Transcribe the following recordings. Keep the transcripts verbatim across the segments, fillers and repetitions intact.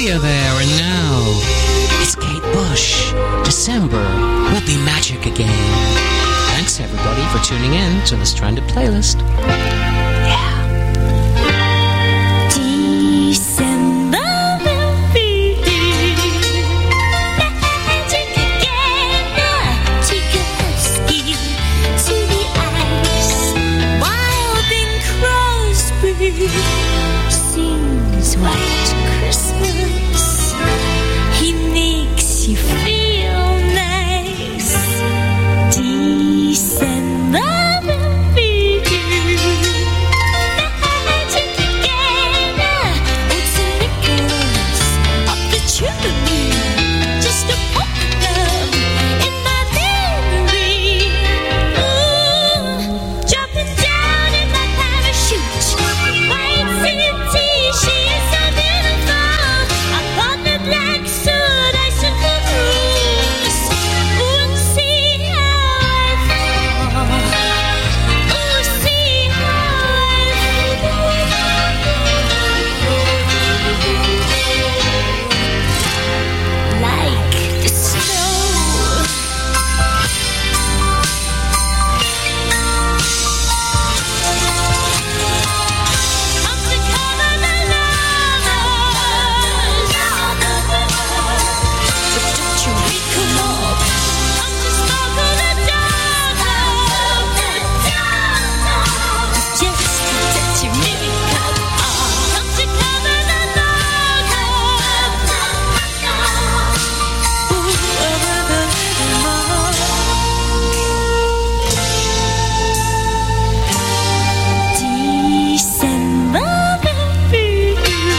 Radio there, and now it's Kate Bush. December will be magic again. Thanks everybody for tuning in to the Stranded Playlist. Yeah. December will be magic again. Take a husky to the ice. Wild Bing Crosby sings White Christmas. He makes you feel nice. December will be magic again. Oh, Saint Nicholas up the chimney, just a pop of love in my memory. Ooh, jumping down in my parachute. White city, she is so beautiful. Upon the black soot, icicle rooms. Ooh, see how I fall. Ooh, see how I fall. Like the snow. Up to cover the lovers. But don't you wake 'em up. Up to sparkle the dawn. Just a touch of makeup. Up to cover the lovers. Ooh, over the little more. December will be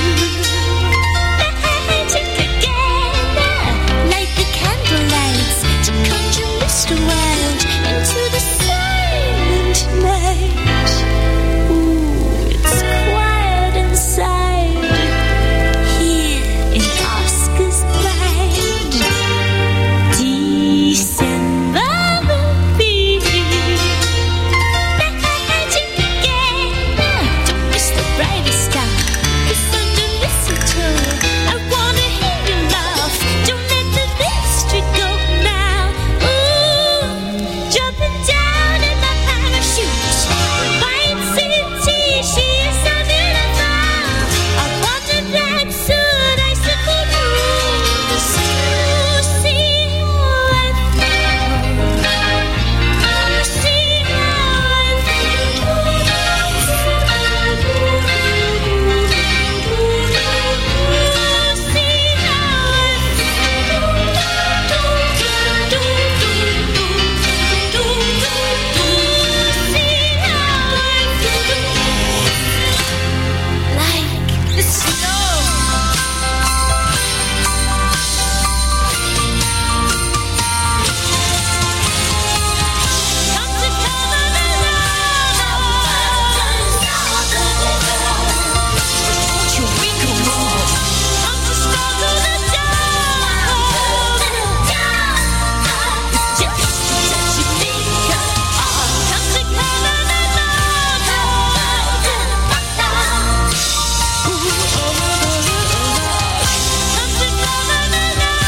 magic again. Light the candlelights to conjure Mister Wild into the silent night. Ooh, it's quiet inside here in Oscar's mind. December will be magic again. Don't miss the brightest star. It's under mistletoe. I wanna hear you laugh. Don't let the mystery go now. Ooh, jumping down in my parachute. White city, she is so beautiful. Upon the black soot, icicle rooms. Ooh, see how I feel. Ooh, see how I like the snow. Come to cover the lovers. Don't you wake 'em up. Come to sparkle the dawn. Just a touch of makeup. Come to cover the lovers. Ooh, oh, come to cover the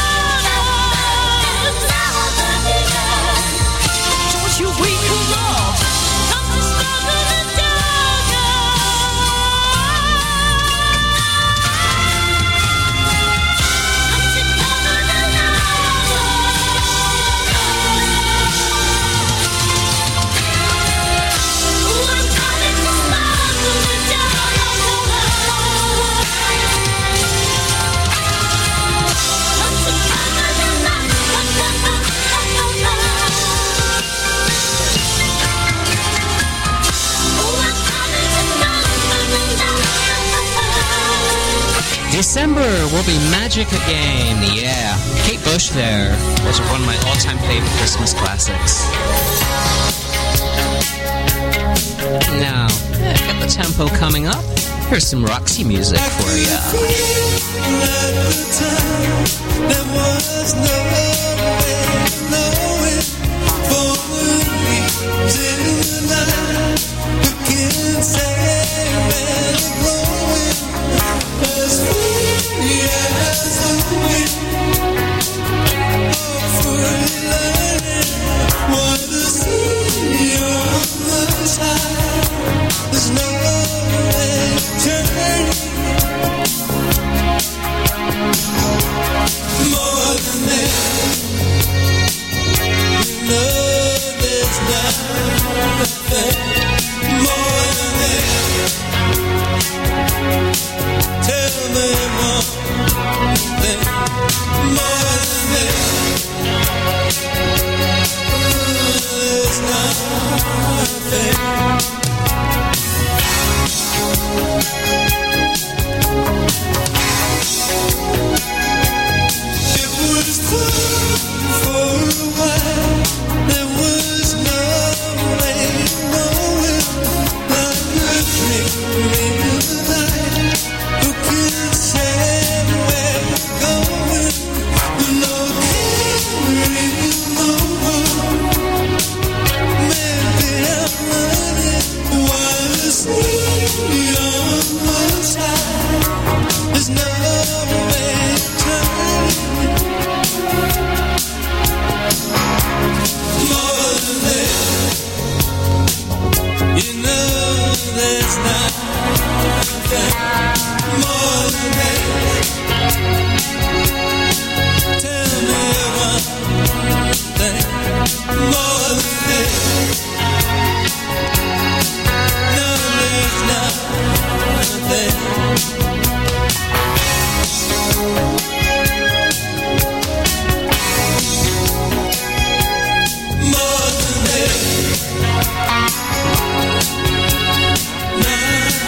lovers. Don't you wake 'em up. Come to sparkle the December will be magic again. Yeah. Kate Bush there. Those are one of my all-time favorite Christmas classics. Now, yeah, get the tempo coming up. Here's some Roxy music for ya. There was no way knowing for the reason I can say when growing as free as More than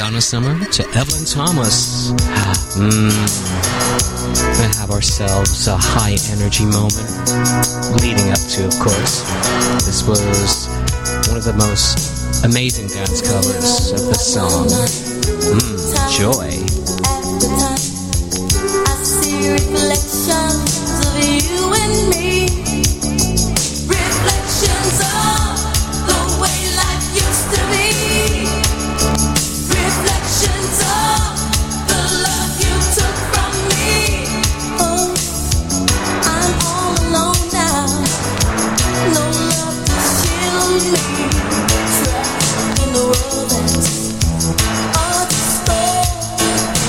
Donna Summer to Evelyn Thomas. Mmm. We're gonna have ourselves a high energy moment leading up to, of course. This was one of the most amazing dance covers of the song. Mmm, Joy. I see reflections of you and me. Reflections of the way life used to be. Reflections of the love you took from me. Oh, I'm all alone now. No love to shield me. Trapped in the world that's all destroyed.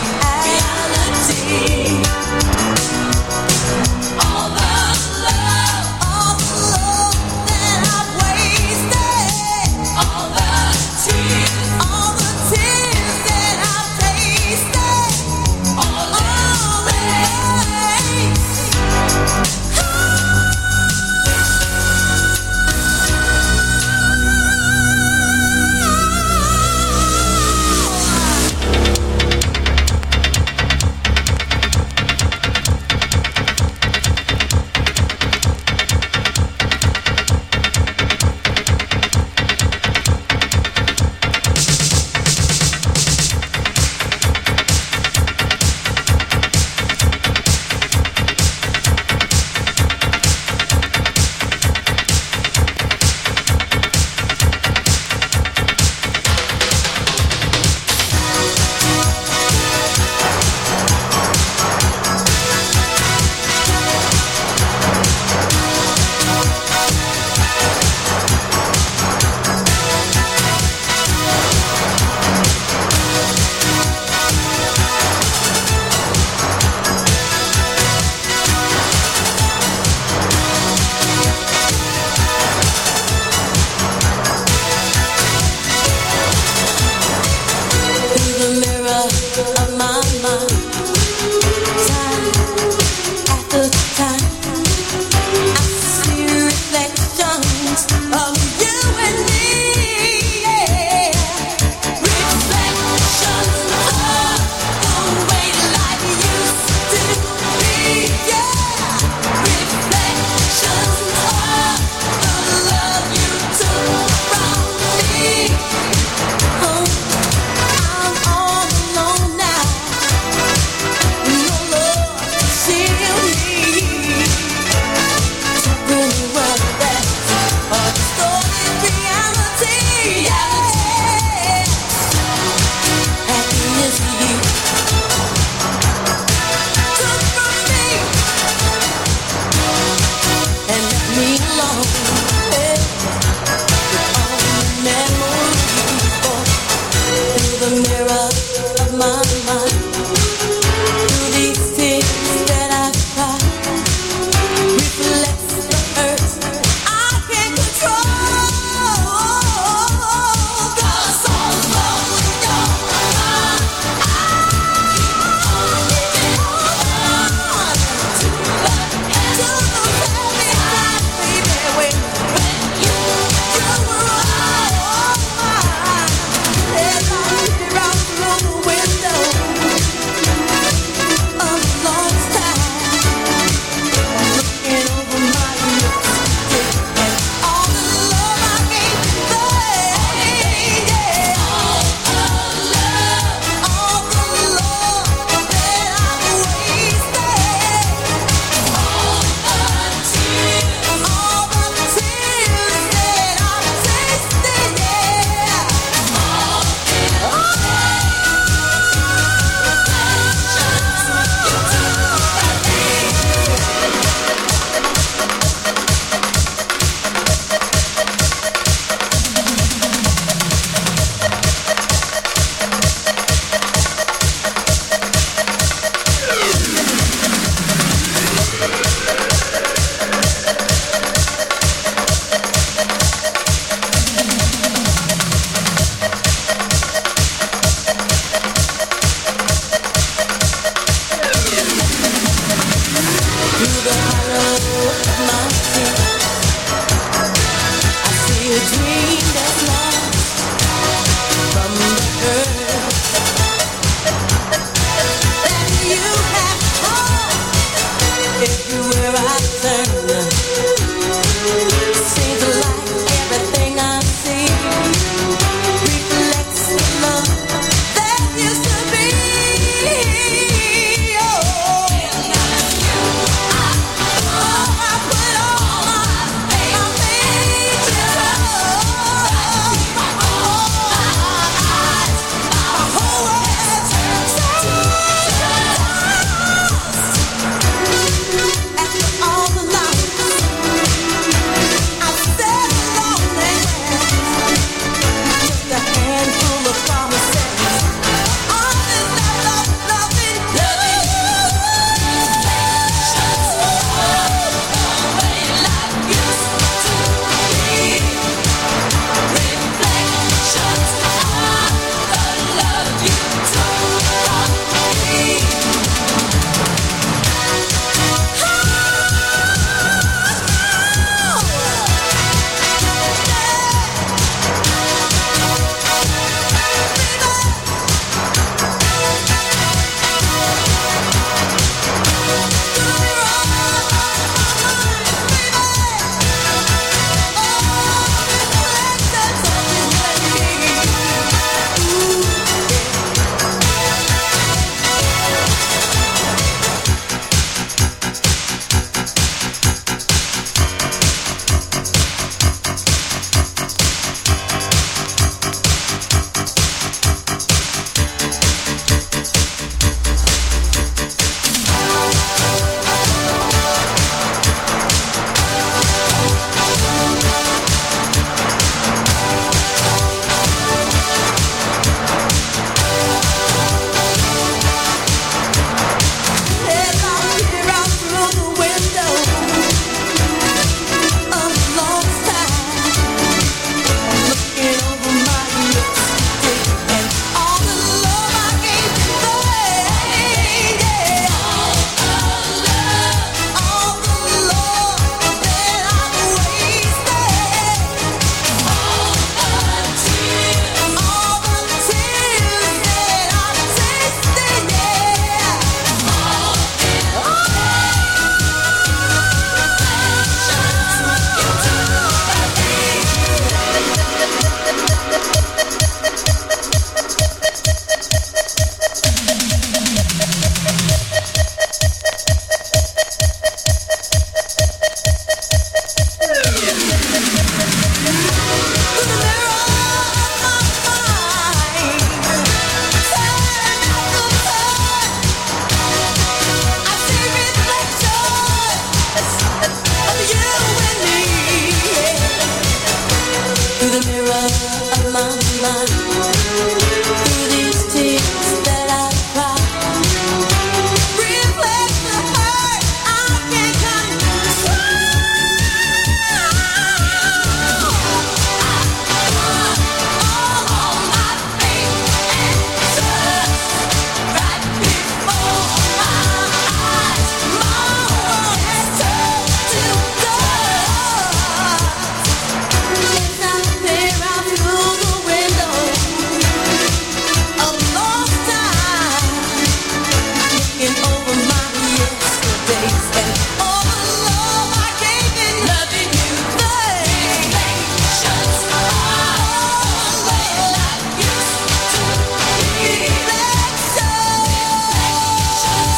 the mirror of my mind. Through these tears that I cry, reflect the hurt I can't control. All my faith and trust right before my eyes. My world has turned to dust. As I peer out through the window of lost time, looking over my yesterdays and all the love I gave in loving you. The reflections all the way like used to be. Reflections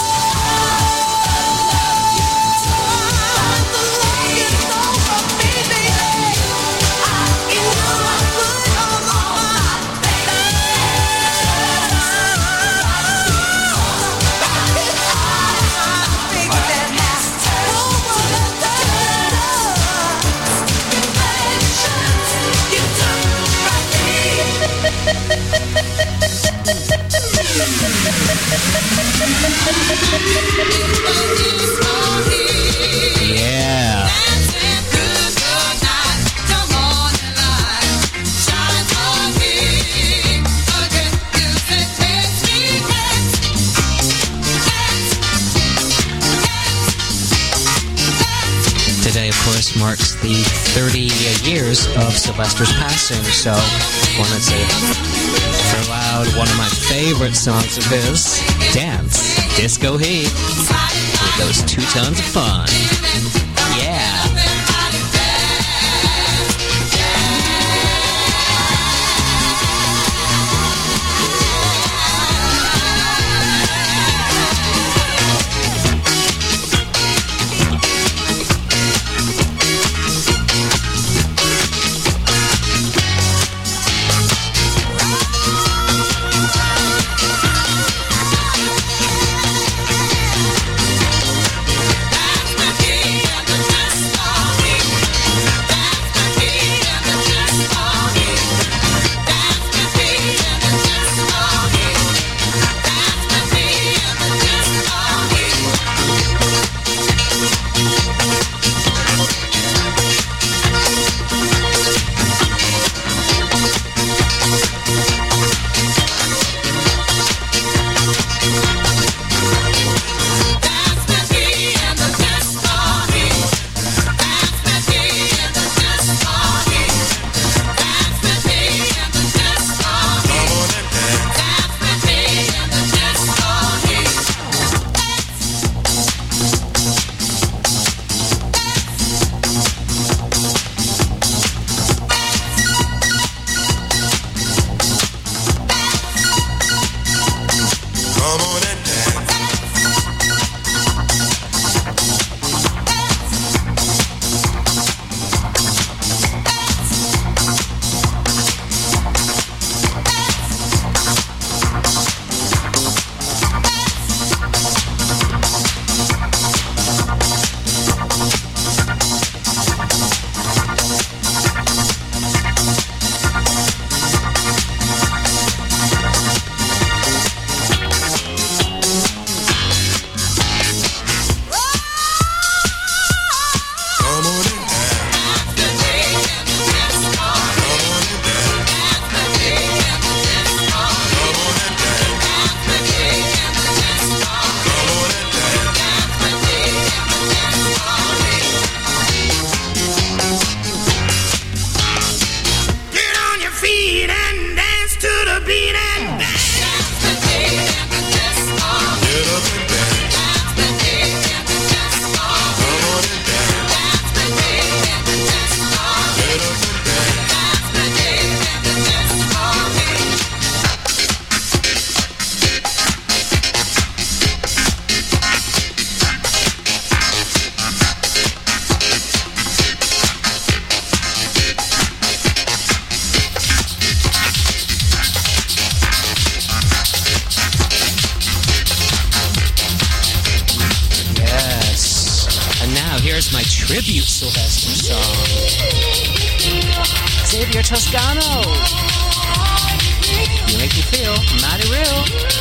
of the longest over me, baby. I, you know I put all my faith. Yeah. Today, of course, marks the thirty years of Sylvester's passing, so I want to say, throw out one of my favorite songs of his, Dance, Disco Heat, with those two tons of fun. Yeah. Here's my tribute Sylvester song. Xavier Toscano. You make me feel mighty real.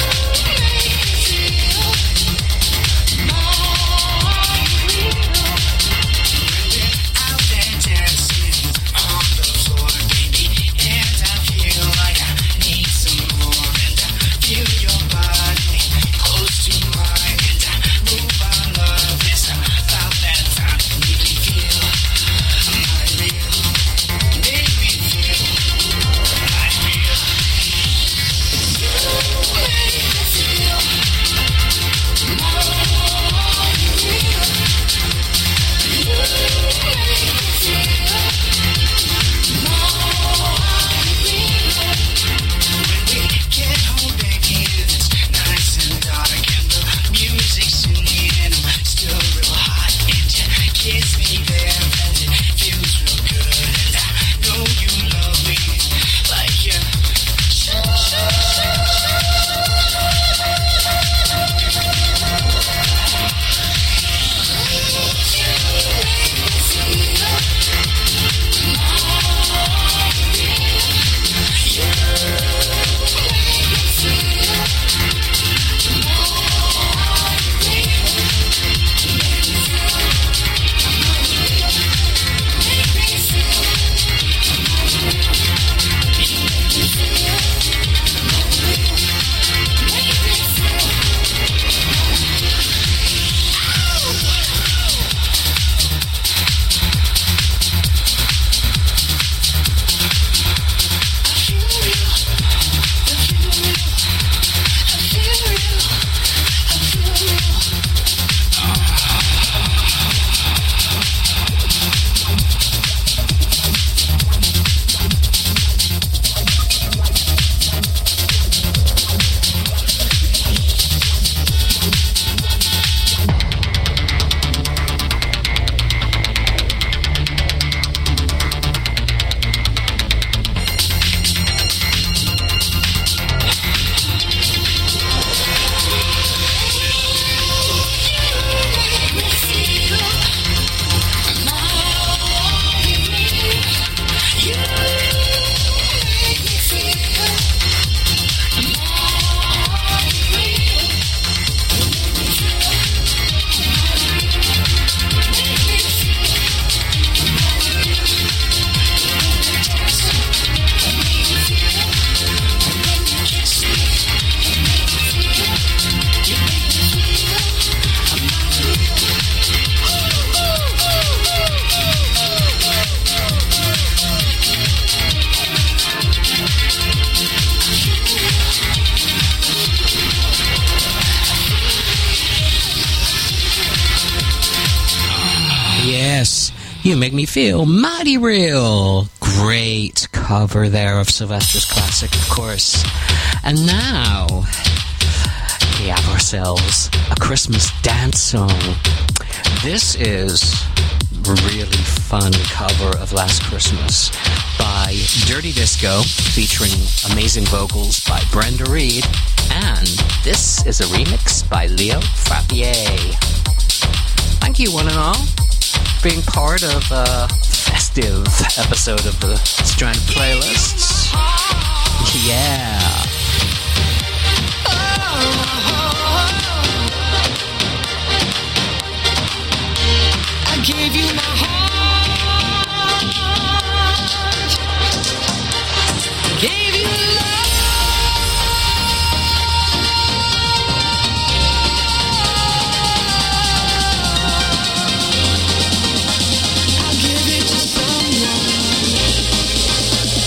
You make me feel mighty real. Great cover there of Sylvester's classic, of course. And now, we have ourselves a Christmas dance song. This is a really fun cover of Last Christmas by Dirty Disco, featuring amazing vocals by Brenda Reed. And this is a remix by Leo Frappier. Thank you, one and all, being part of a festive episode of the Strand Playlists. Yeah. I gave you my heart, gave you love. I'll give it to someone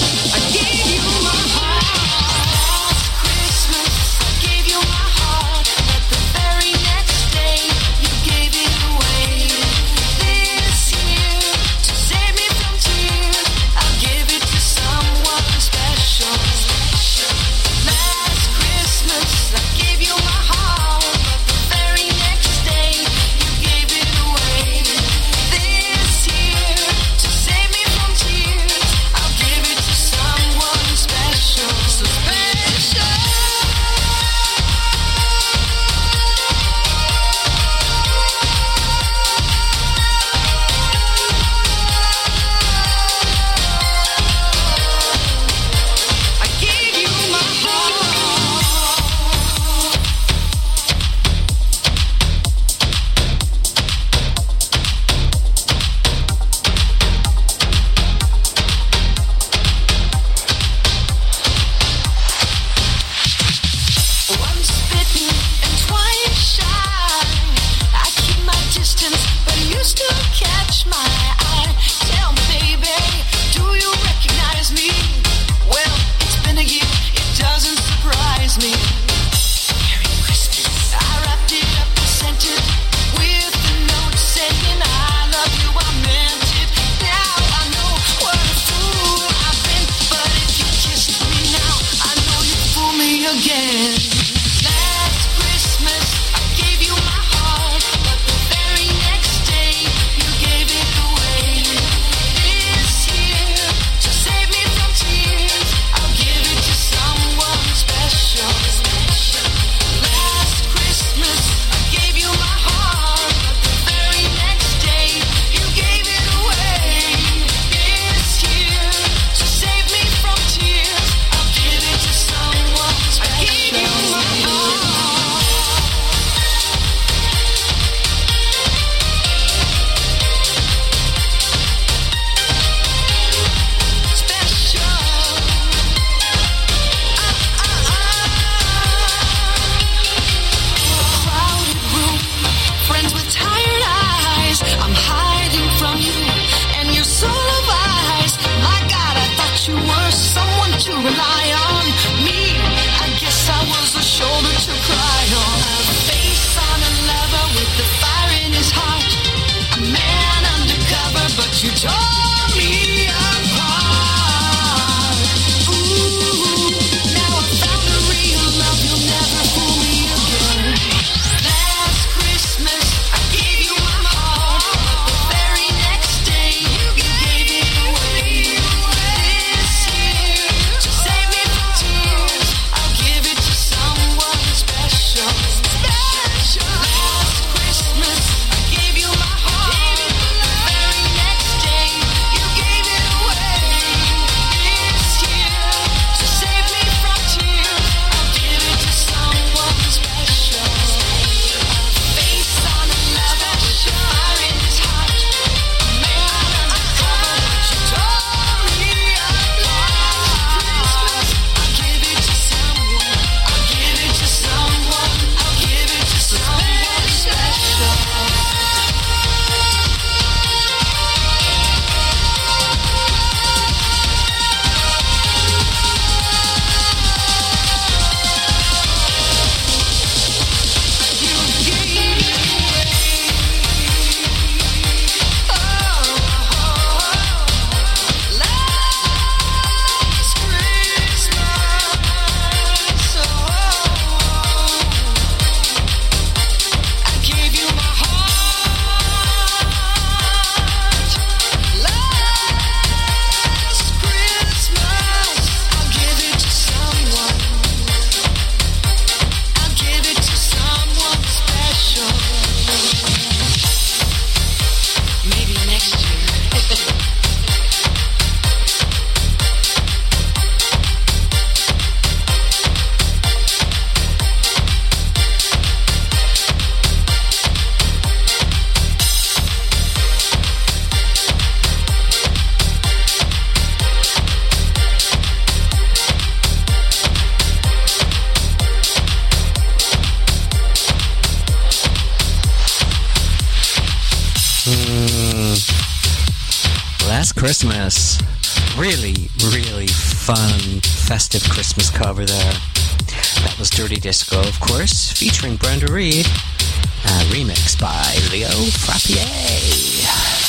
Christmas. Really, really fun, festive Christmas cover there. That was Dirty Disco, of course, featuring Brenda Reed. A remix by Leo Frappier.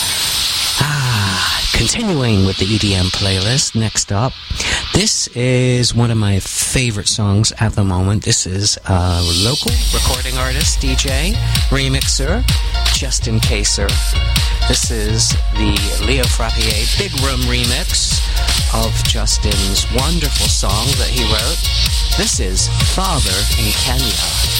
Ah, continuing with the E D M playlist, next up, this is one of my favorite songs at the moment. This is a local recording artist, D J, remixer, Justin Kaser. This is the Leo Frappier Big Room remix of Justin's wonderful song that he wrote. This is Father in Kenya.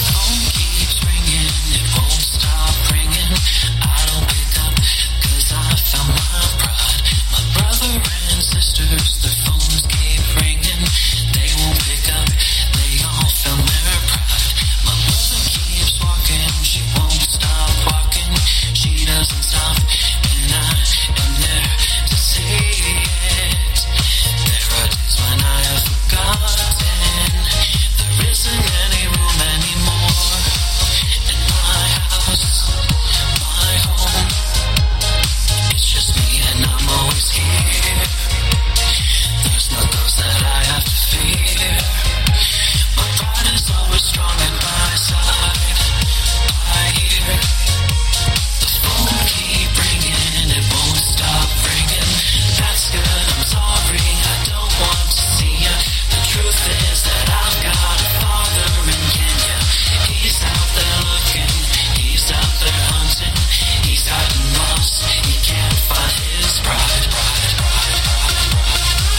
Their phones keep ringing, they won't pick up, they all found their pride. My mother keeps walking, she won't stop walking, she doesn't stop, and I am there to see it. There are days when I have forgotten, there isn't any room anymore in my house, my home. It's just me and I'm always here. There's no ghost that I have to fear. My pride is always strong at my side. I hear the phone keep ringing, it won't stop ringing. That's good, I'm sorry, I don't want to see ya. The truth is that I've got a father in Kenya. He's out there looking, he's out there hunting. He's gotten lost, he can't find his pride, pride, pride, pride, pride.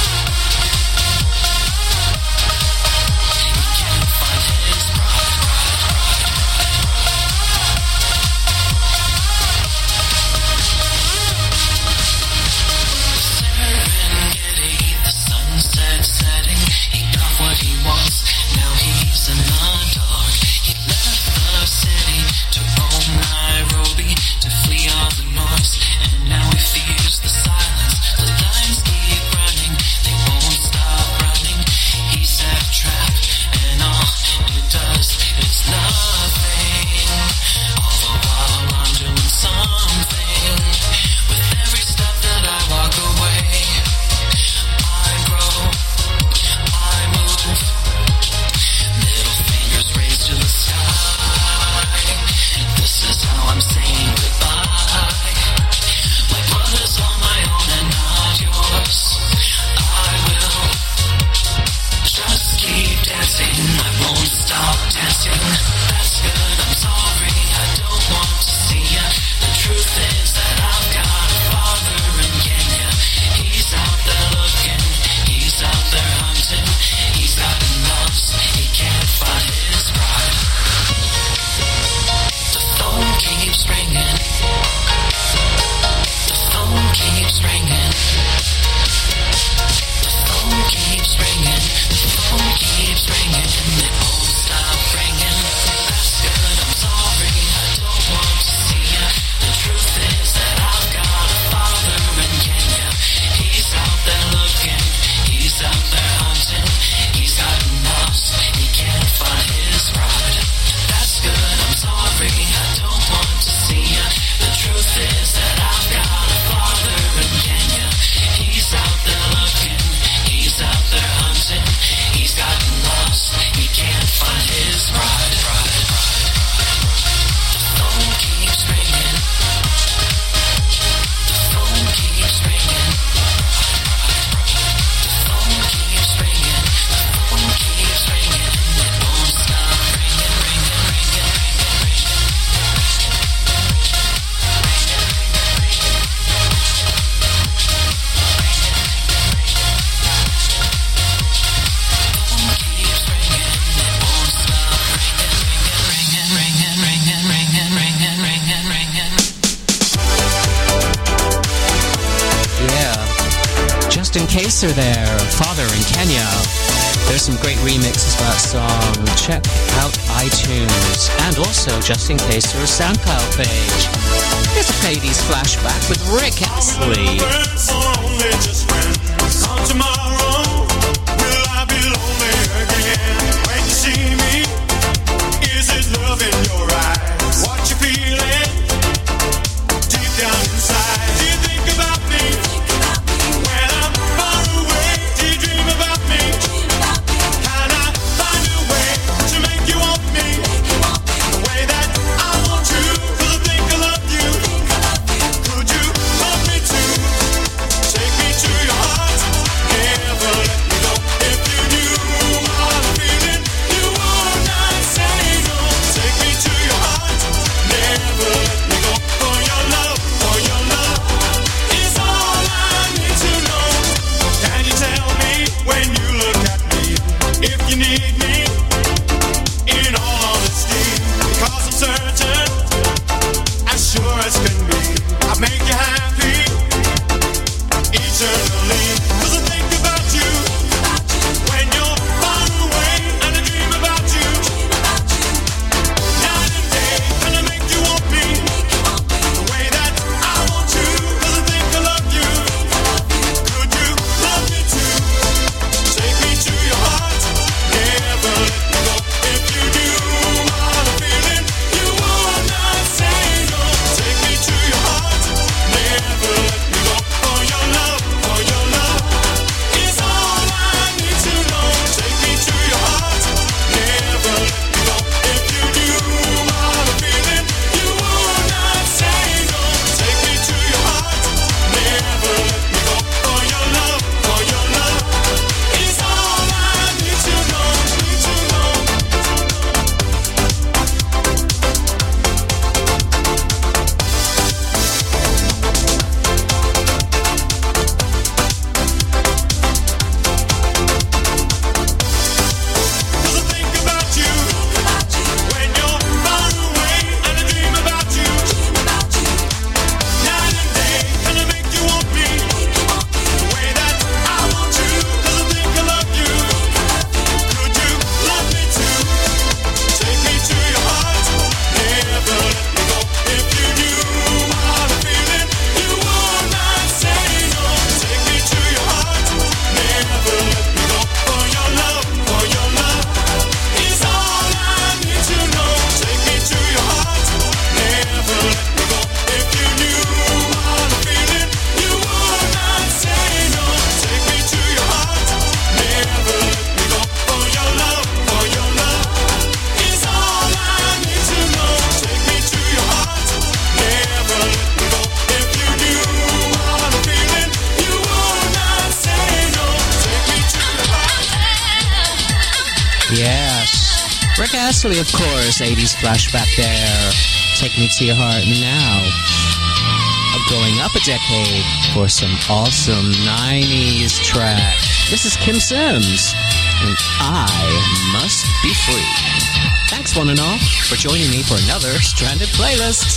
Kaser there, Father in Kenya. There's some great remixes of that song. Check out iTunes and also Justin Kaser's SoundCloud page. Here's a eighties flashback with Rick Astley. Tomorrow, will I be lonely again? When you see me, is it love in your eyes? What you feeling deep down inside? Do you think about me? Yes. Rick Astley, of course, eighties flashback there. Take Me to Your Heart now. Going up a decade for some awesome nineties track. This is Kim Sims, and I Must Be Free. Thanks, one and all, for joining me for another Stranded Playlist.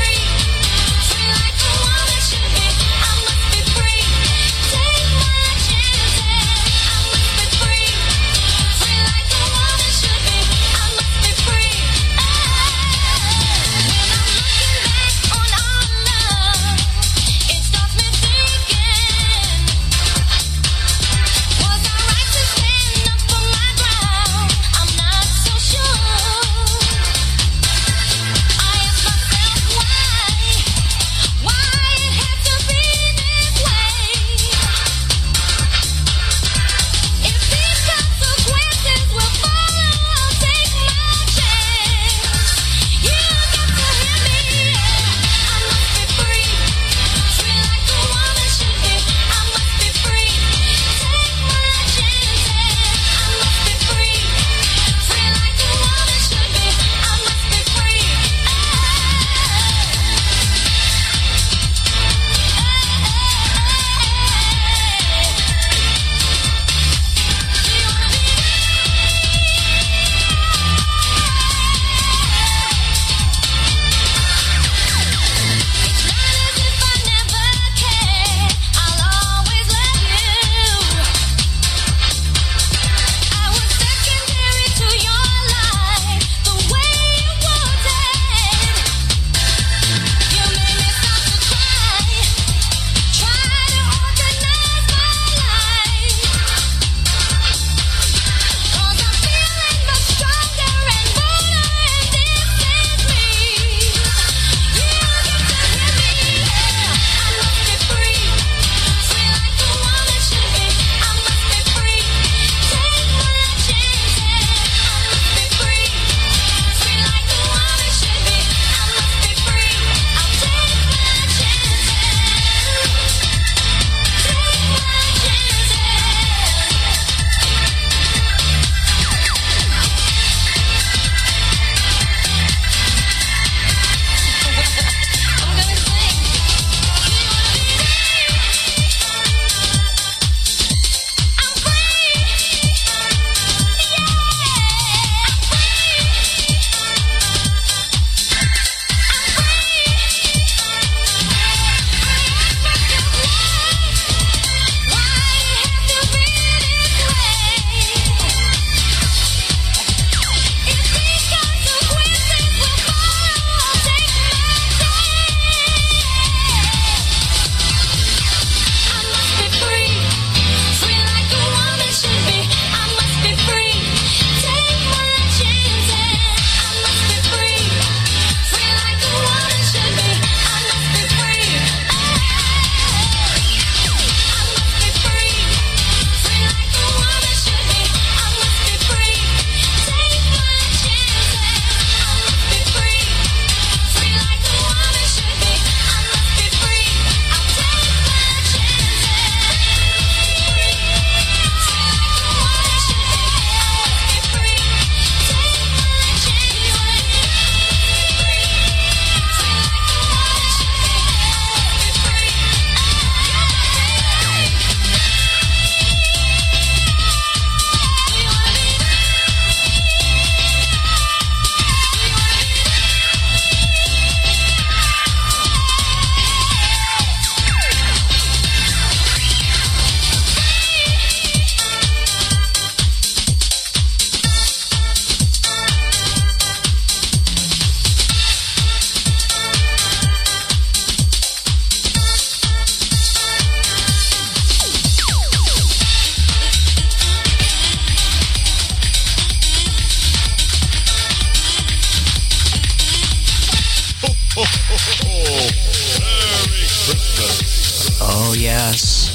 Oh, yes.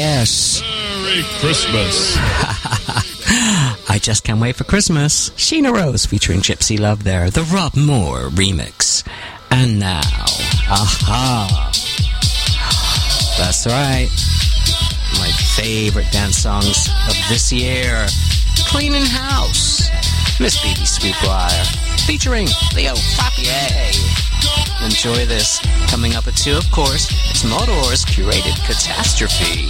yes. Merry Christmas. I just can't wait for Christmas. Sheena Rose featuring Gypsy Love there. The Rob Moore remix. And now, aha. That's right. My favorite dance songs of this year. Cleaning House. Miss B B Sweetbriar featuring Leo Frappier. Enjoy this. Coming up at two, of course, it's Motor's curated Catastrophe.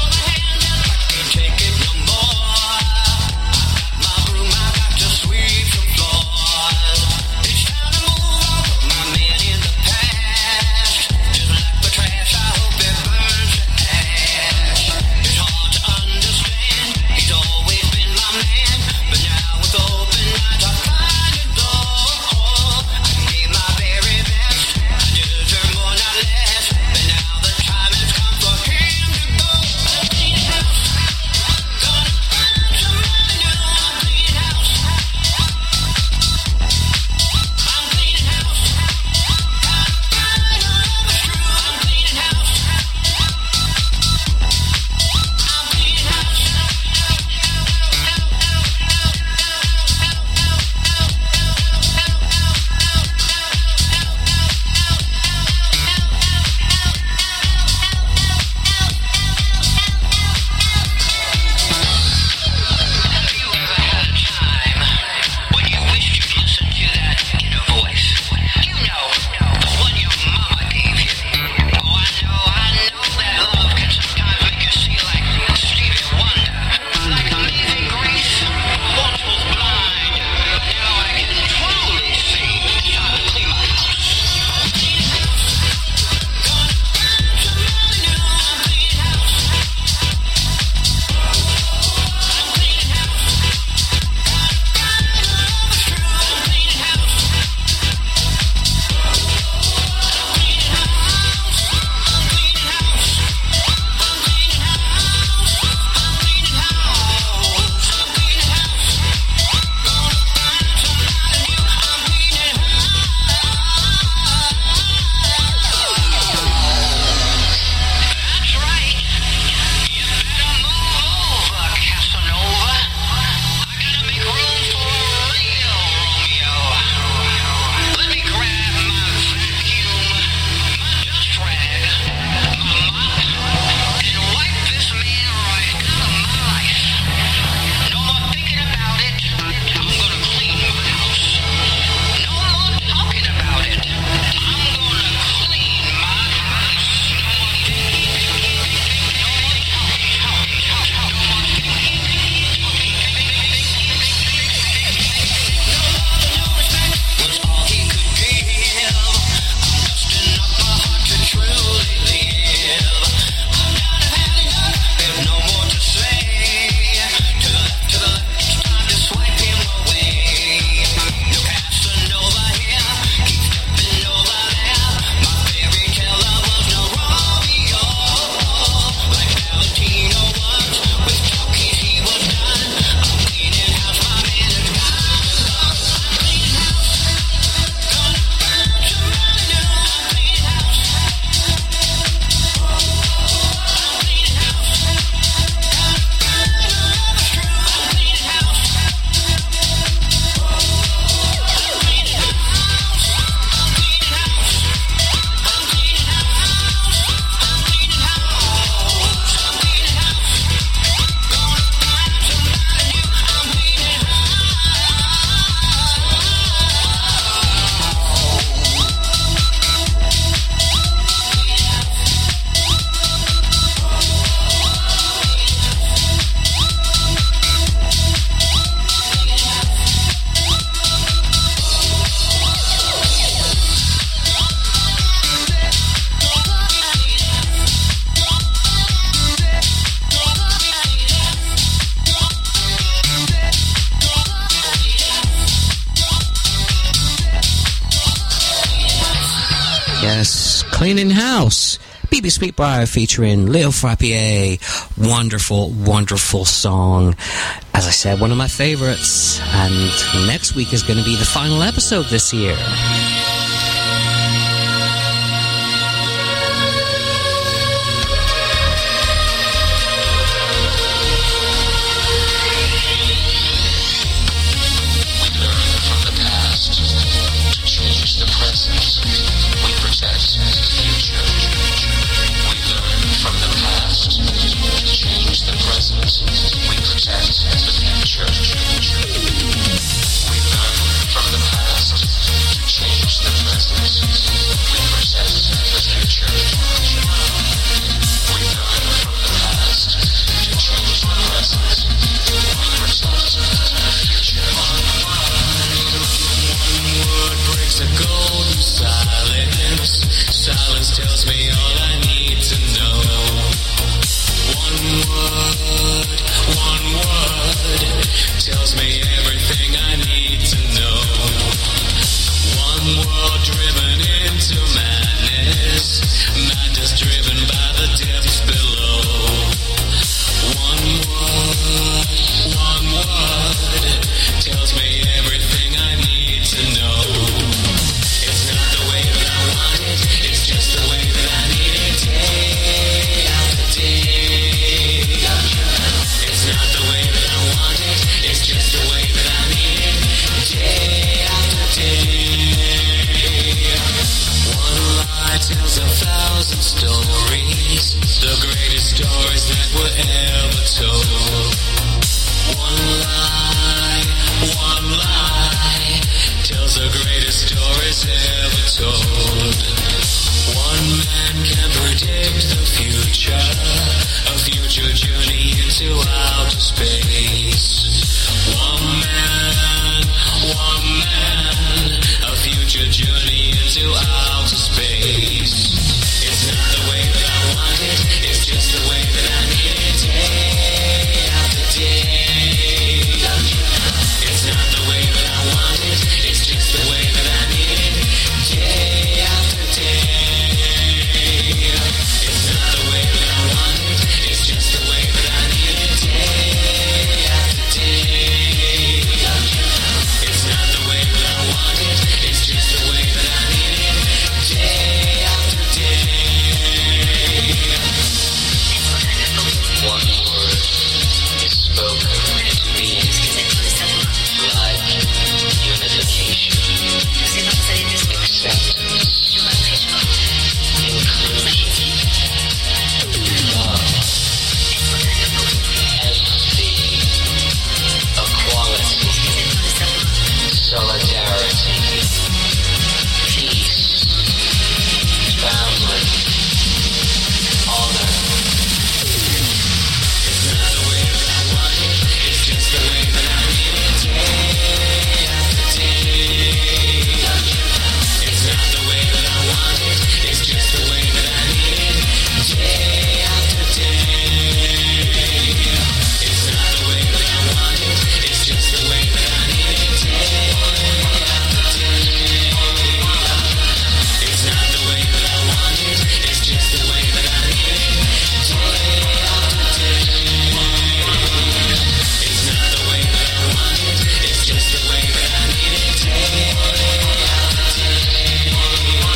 Yes, Cleaning House. B B Sweetbriar featuring Leo Frappier. Wonderful, wonderful song. As I said, one of my favorites. And next week is going to be the final episode this year.